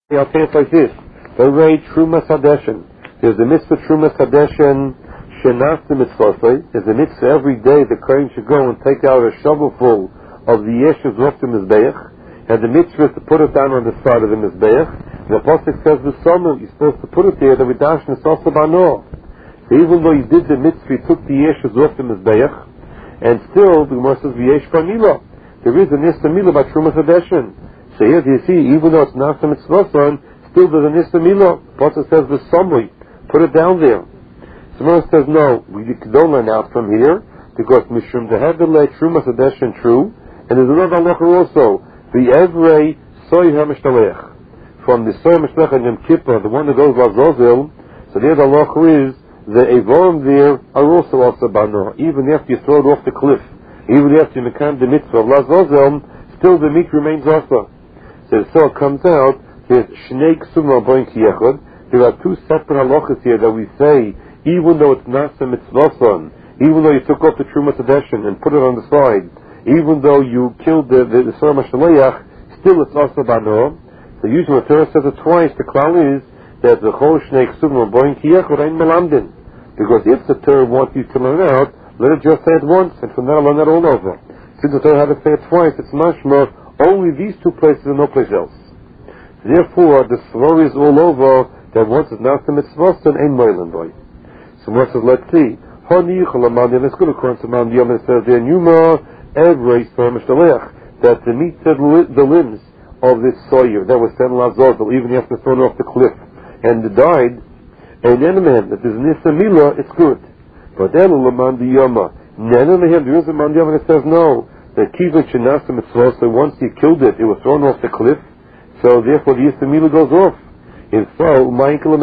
I'll say it like this. Trumas Hadeshin. There's a mitzvah Trumas Hadeshin Shenas the mitzvah. There's a mitzvah every day the kohen should go and take out a shovelful of the yeshiv off the mizbeach, and the mitzvah is to put it down on the side of the mizbeach. And the pasuk says the summer you're supposed to put it there. The vidash nesasa bano. So even though he did the mitzvah, he took the yeshiv off the mizbeach, and still the Gemara says v'yesh b'mila. There is a nista mila by Trumas Hadeshin. So here you see, even though it's not the mitzvah, still there's a nista mila. Pasuk says the summary, put it down there. Someone says no, we don't learn out from here because mishum dehavilei Trumas Hadeshin true, and there's another halacha also, the evrei soy hamishtalech, from the soy hamishtalech and Yom Kippur, the one that goes lazozil. So there the halacha is the evorim there are also bano, even after you throw it off the cliff, even after you make the mitzvah of lazozil, still the meat remains also. So it comes out, there's Shnei Ksuma Boin Kiyechad. There are two separate halachas here that we say, even though it's Nasa Mitzvah, even though you took off the Trumas Hadeshin and put it on the side, even though you killed the Sarah Mashaleach, still it's also Bano. So usually the Torah says it twice, the klal is that the Chol Shnei Ksuma Boin Kiyechad Ein Melamdin. Because if the Torah wants you to learn out, let it just say it once, and from there learn it all over. Since the Torah had to say it twice, it's mashma, only these two places and no place else. Therefore, the story is all over that once it's not the mitzvah, then ain't moilin boy. So what says, let's see. Let's go to Koran Saman Yom, it says there, Numa, every that the meat said the limbs of this sawyer that was sent lazozal, even after thrown off the cliff, and died, and then man, that there's nisa mila, it's good. But then, Laman Yoma, there is a man Yom, and it says no. That kivan shenasa mitzvah, so once you killed it, it was thrown off the cliff, so therefore the Yistamila goes off. And so,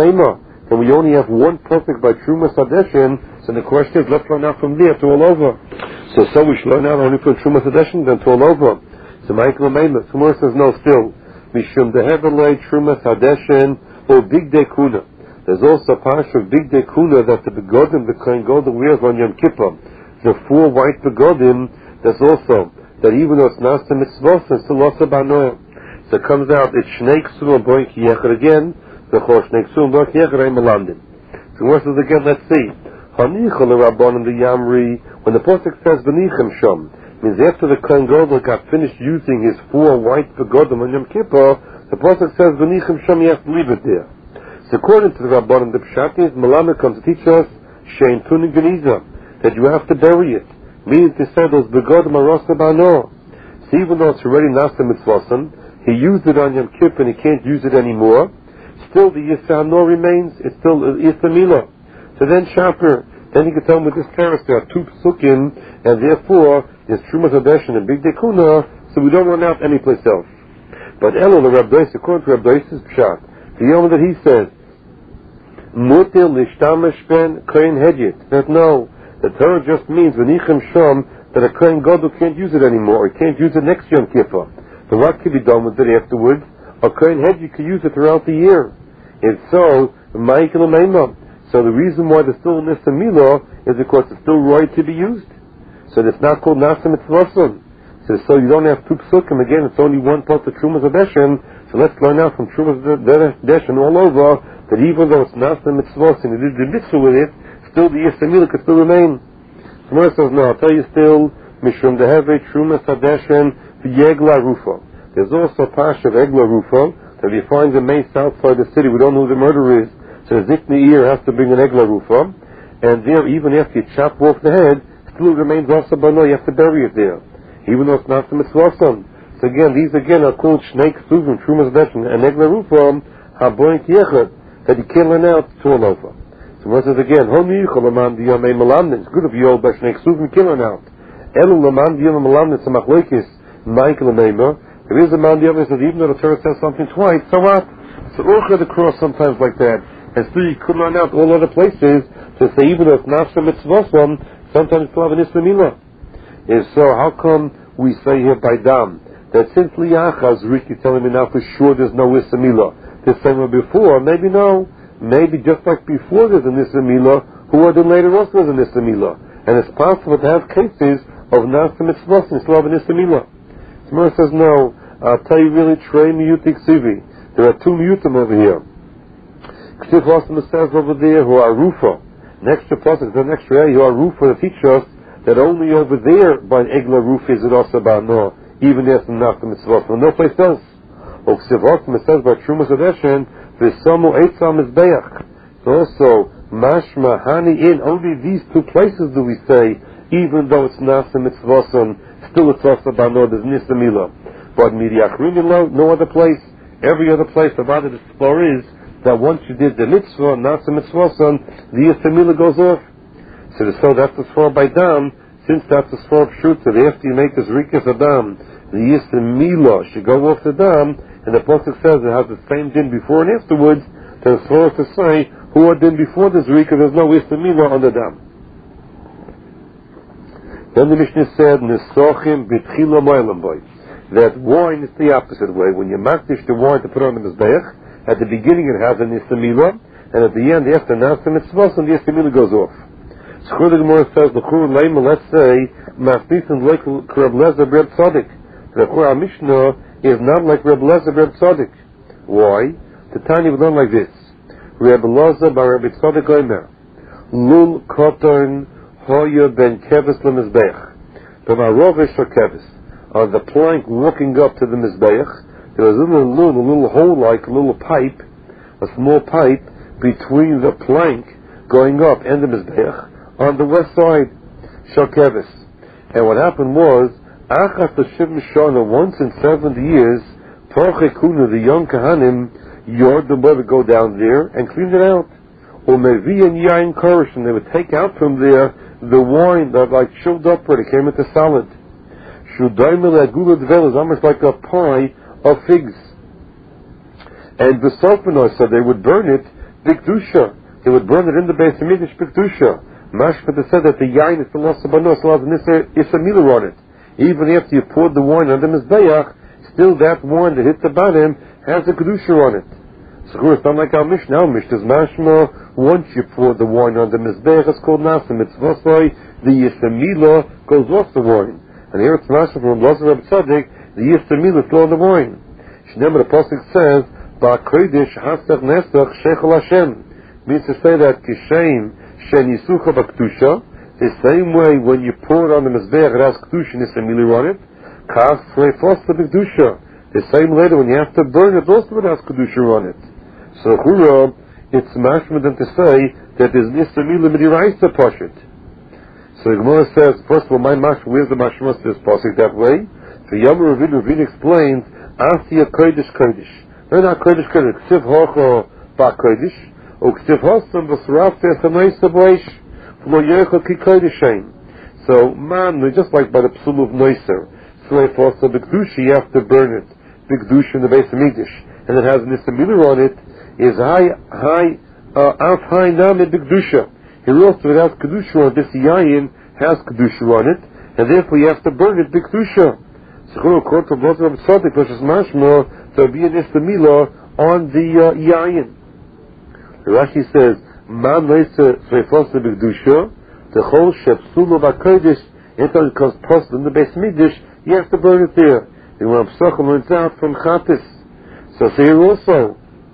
then we only have one perfect by Trumas Hadeshin, so the question is, let's learn out from there to all over. So we should learn out only from Trumas Hadeshin, then to all over. So Michael Lamema, someone says no still. Mishum dehevelei Trumas Hadeshin, or Big Day Kuna. There's also a parsha of Big Day Kuna that the begodim, the Kohen Gadol wears on Yom Kippur. The 4 white begodim. There's also that even though it's not the mitzvah, it's still also banoim. So it comes out, it's Shnei Ksuma Boin Kiyechad again, the Chol Shnei Ksuma Boin Kiyechad Ein Melamdin. So what says again, let's see. Hanichal Rabbanim the Yamri, when the pasuk says Benichem Shom, means after the Kohen Gadol got finished using his 4 white begodim on Yom Kippur, the pasuk says Benichem Shom, you have to leave it there. So according to the Rabbanim, the Pshat is, Malamed comes to teach us, Shein Tunin Geniza, that you have to bury it. Meaning to say those begodim are also bano. So even though it's already nasa mitzvasim, he used it on Yom Kippur and he can't use it anymore, still the Yisano remains, it's still Yisamila. So then Shaper, then you can tell him with this terrace there are 2 psukim, and therefore there's Trumas Hadeshin and Big Day Kuna, so we don't run out anyplace else. But Elul, the Rabbeis, according to Rabbeis' Pshat, the Yom that he says, Mutil Nishtamash Ben Kohen Hedjit, that no, the Torah just means V'nichem Shom that a Kohen Gadol can't use it anymore. He can't use it next Yom Kippur. But what can be done with it afterwards? A Kohen Hedji can use it throughout the year. And so, so the reason why there's still Nisa Milah is because it's still right to be used. So it's not called Nasa Mitzvasim. So you don't have 2 psukim. Again, it's only one part of Trumas Hadeshin. So let's learn out from Trumas Hadeshin all over that even though it's Nasa Mitzvasim, it is the mitzvah with it, still the Yistamila could still remain. Someone says, no, I'll tell you still, Mishum Deheve Trumas Hadeshin V'Yegla Rufa. There's also a parsha of Egla Rufa that we find the mace outside the city. We don't know who the murderer is. So the Zikni ear has to bring an Egla Rufa. And there, even after you chop off the head, still remains also Bano. You have to bury it there. Even though it's not the Mitzvah. So again, these again are called Shnei Ksuvim, Trumas Hadeshin, and Egla Rufa, Haboin Kiyechad, that you can't learn out to all over. So what says again, it's good if you all B'Shnei Ksuvim killing out. Elu Laman Diyam Melamdin Samachloikis Michael Neimer. There is a man Diyam that even though the Torah says something twice, so what? So Urcha the cross sometimes like that. And still you could learn out all other places to say even though it's not some mitzvah, sometimes still have an Islamila. And so how come we say here by Dam that since Liachaz Ricky telling me now for sure there's no Islamila? The same way before, maybe no. Maybe just like before there's an Nisa Mila, who are then later also there's a Nisa Mila. And it's possible to have cases of Nasa Mitzvah and still have a Nisa Mila. Someone says, no, I'll tell you really, Trey Miyutik Sivi. There are two mutim over here. Ksif Osman says over there, who are rufa. Next to pasuk, the next area, who are rufa to teach us that only over there by an egla roof is it also ba'no, even if it's not the mitzvot. No place else. Ksif Osman says by Trumas Adeshen, v'samu eitzam mizbeach. Also, mashma hani in only these two places do we say, even though it's not the mitzvot, still it's also ba'no. There's nisamila. But midiachrimilo, no other place. Every other place about it is that once you did the mitzvah, not the mitzvah, the Yistamila goes off. So that's the svar by dam, since that's the svar of Shuta, after you make this Rikas Adam, the Yistamila should go off the dam, and the Pasuk says it has the same din before and afterwards, then the svar to say, who are din before this Rikas, there's no Yistamila on the dam. Then the Mishnah said, Nesochim bitchila mo'elam boy. That wine is the opposite way. When you makdish the wine to put on the Mizbeach, at the beginning it has an Yistamila, and at the end, after Nasa Mitzvah, the Yistamila goes off. So the Gemara says, let's say, Mafnisin like Reb Lezer Reb Tzadik. The Chur Mishnah is not like Reb Lezer Reb Tzadik. Why? The Tanya would learn like this. Reb Lezer bar Reb Tzadik Omer. Lul Koton Hoya ben Keves leMizbeach. B'marovish or Keves. On the plank walking up to the Mizbeach, there was a little hole-like, a little pipe, a small pipe, between the plank going up and the Mizbeach on the west side, Shokevis. And what happened was, Achas Shivim Shana, once in 70 years, Parchekuna, the young Kahanim, Yord the mother go down there and cleaned it out. Or Mevi and Yain Korish, and they would take out from there the wine that like chilled up where it came into salad. Shudaimel Agula Dvel is almost like a pie of figs. And the Sophanoi said they would burn it bikdusha. They would burn it in the Beis Hamikdash bikdusha. Mashpata said that the yain is the loss of banos, still has an isamila on it. Even after you poured the wine on the mizbeach, still that wine that hit the bottom has a kedusha on it. So it's not like our Mishnah. Our Mishnah is mashma. Once you pour the wine on the mizbeach, it's called nasa mitzvosoi. The isamila goes off the wine. And here it's mashma from Lazar Reb Tzadik. The Yistamila is still on the wine. Shneimah the Pasuk says, Ba'kodesh hasach nesach shechol Hashem. Means to say that kishem shen yisucha b'ktusha, the same way when you pour it on the mizbeach, it has ktusha and Yistamila on it. Kach sreifosta b'ktusha. The same later when you have to burn it, also it has kedusha on it. So chura, it's mashma than to say that there's Yistamila midiraisa pashit. So the Gemara says, first of all, my mashma, where's the mashma to this pasuk that way? So Yom Ravin explains, Asiya Kodesh Kodesh. No, not Kodesh Kodesh. Ksiv Hocho Ba Kodesh. O Ksiv Hosam Basraf Tesamay Sabreish. Flo Yecho Ki Kodeshain. So, man, just like by the Psul of Noiser. Slay Fosa B'Kdusha, you have to burn it. B'Kdusha in the Beis Hamikdash. And it has an Isamila on it, is Af Hai Name B'Kdusha. Here also it has Kedusha on it. This Yayin has Kedusha on it. And therefore you have to burn it B'Kdusha. So according to Lazar Reb Tzadik, which is mashma, there will be an istamila on the yayin. Rashi says, "Man leisa sreifosa b'kedusha, the whole shepsulo b'kodesh." Until it comes posted in the Beis Hamikdash, you have to burn it there. The Ram Psachim learns out from Chatis. So here also.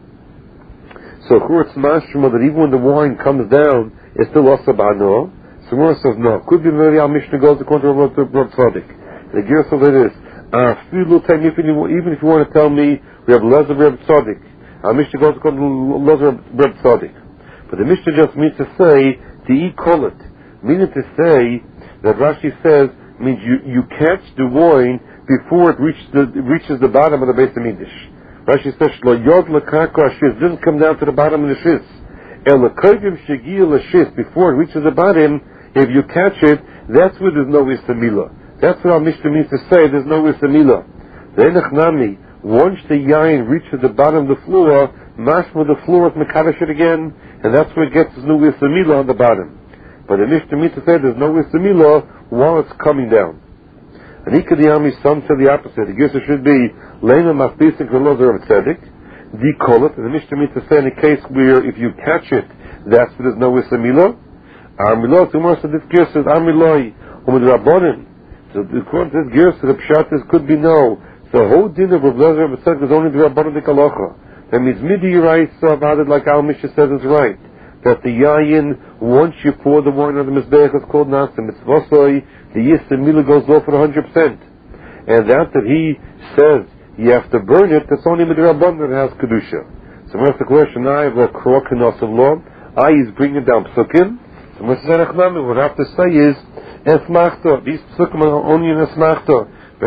So it's mashma that even when the wine comes down, it's still also b'ano. So Gemara says no. Could be maybe our Mishnah goes according to Reb Tzadik. The Gemara says it is. Even if you want to tell me we have Lezer Reb Tzadik, our Mishnah goes according to Lezer Reb Tzadik. But the Mishnah just means to say to call it, meaning to say that Rashi says means you catch the wine before it reaches the bottom of the Beis Hamikdash. Rashi says Shlo Yod L'Karka Shis didn't come down to the bottom of the Shis. El L'Kodim Shegiyah L'Shis, before it reaches the bottom, if you catch it, that's where there's no Istamila. That's what our Mishnah means to say, there's no Isamila. The Enech Nami, once the yain reaches the bottom of the floor, mashma the floor is mekadosh it again, and that's where it gets no Isamila on the bottom. But the Mishnah means to say there's no Isamila while it's coming down. And Ikadiyami, some say the opposite. The Gersa should be, Lema Mafisik Velozer of Tzedek, Dikolit, and the Mishnah means to say in a case where if you catch it, that's where there's no Isamila. Armiloi, tomorrow said this Gersa is Armiloi, Umid Rabbonin. So according to this Gersa, the Pshat could be no. So the whole din of Reb Lezer Reb Tzadik is only the Rabbanan Dikalacha. That means midi raisa about it, like Al Misha says is right. That the yayin, once you pour the wine on the mizbeach, is called nasa mitzvosoi. The yisra mila goes off at 100%. And that he says you have to burn it, that's only midrabban that has kedusha. So what's the question? I have a krokinos of law. I is bringing down psukim. So what we have to say is esmachta. These psukim are only in esmachta.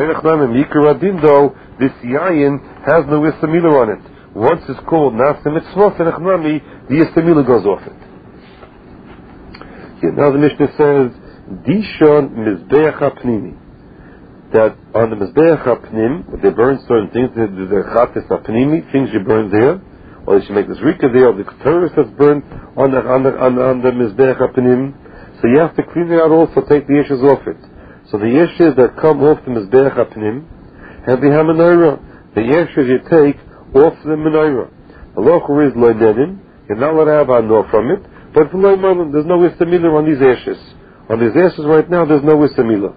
This yayin has no istamila on it. Once it's called nasa mitzvah and echnami, the istamila goes off it. Now the Mishnah says dishon mizbeach hapnimi, that on the mizbeach hapnim they burn certain things. The chatas hapnimi, things you burn there, or they should make this rika there, or the keteris that's burned on the mizbeach hapnim. So you have to clean it out also, take the ashes off it. So the ashes that come off the mizbeach hapnim have the menorah. The ashes you take off the menorah. The lochur is lo nedim. You're not allowed to have anor from it. But for lo malam, there's no istamila on these ashes. On these ashes right now, there's no istamila.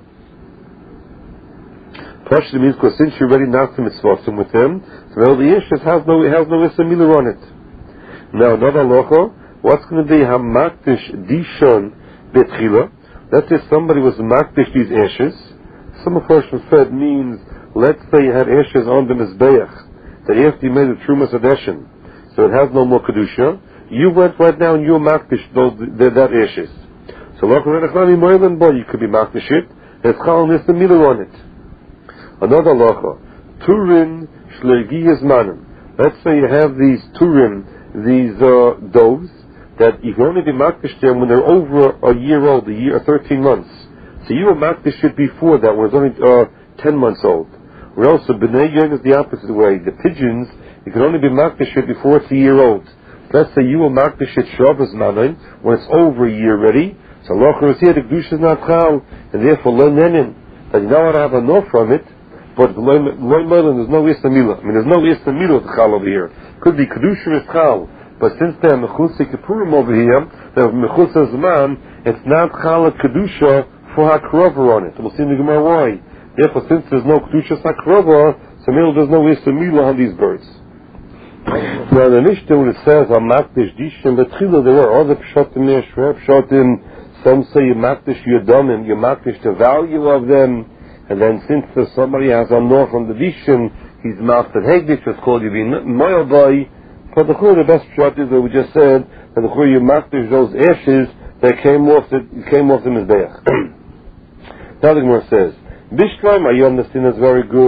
Partially means because since you're already not to mitzvahsim with them, so the ashes has no istamila on it. Now another lochur, what's going to be hamakdish dishon betchila? Let's say somebody was makdish these ashes. Some of us said means, let's say you had ashes on the mizbeach, that after you made a trumas adeshin, so it has no more kedusha. You went right now and you makdish that ashes. So you could be makdish it. There's chal nistamila on it. Another locha, turin shlergiyas manim. Let's say you have these turin, these doves, that you can only be makdish them when they're over a year old, a year or 13 months. So you were makdish it before that, when it was only 10 months old. Or else the b'nei yon is the opposite way. The pigeons, you can only be makdish it before it's a year old. Let's say you will makdish it shavas manim when it's over a year already. So lochur is here, the kedusha is not chal, and therefore lo nenin, that you're not allowed to have enough from it. But lo malam, there's no istamila. I mean, there's no istamila chal over here. Could be kedusha is chal, but since they're mechutz kippurim over here, they're mechutz zman, it's not chal kedusha for hakrova on it. We'll see in the Gemara why. Therefore, since there's no kedusha hakrova, so there's no istamila on these birds. Now the Mishnah, when it says hamakdish dishim betchila, there are other pshatim there, shver pshatim. Some say you makdish yadamim, you makdish the value of them. And then since somebody has a north from the Dishon, he's mastered Hegdish, it's called you being Moil Boy. But the best shot is that we just said that the you makdish those ashes that came off the Mizbeach. Now the Gemara says, Bishlam, I understand that's very good.